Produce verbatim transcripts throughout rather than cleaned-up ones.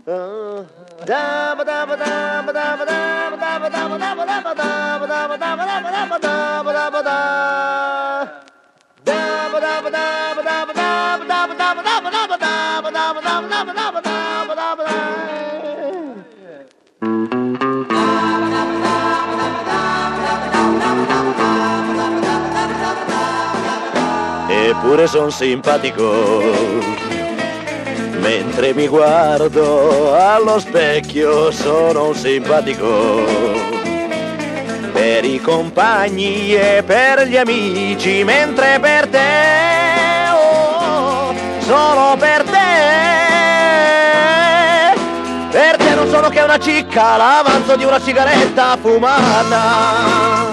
Eppure son simpatico, mentre mi guardo allo specchio sono un simpatico, per i compagni e per gli amici, mentre per te, oh, solo per te, per te non sono che una cicca, l'avanzo di una sigaretta fumata.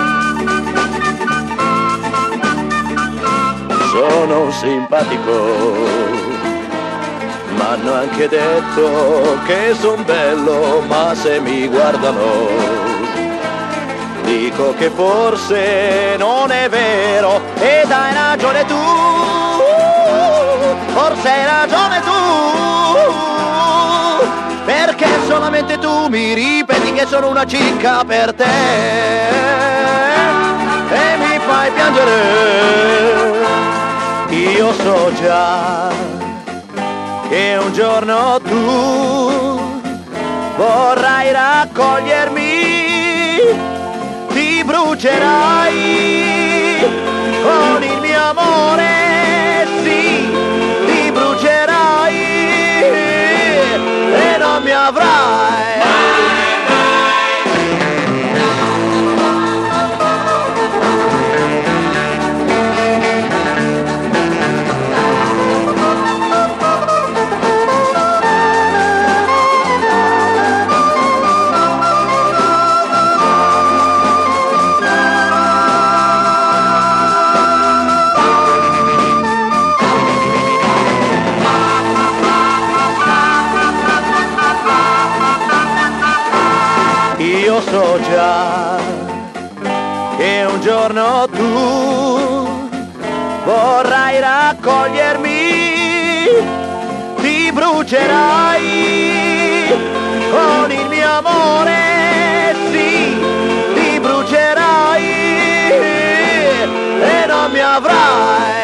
Sono un simpatico, m'hanno anche detto che son bello, ma se mi guardano dico che forse non è vero, ed hai ragione tu, forse hai ragione tu, perché solamente tu mi ripeti che sono una cicca per te e mi fai piangere. Io so già che un giorno tu vorrai raccogliermi, ti brucerai con il mio amore, sì, ti brucerai e non mi avrai. Io so già che un giorno tu vorrai raccogliermi, ti brucerai con il mio amore, sì, ti brucerai e non mi avrai.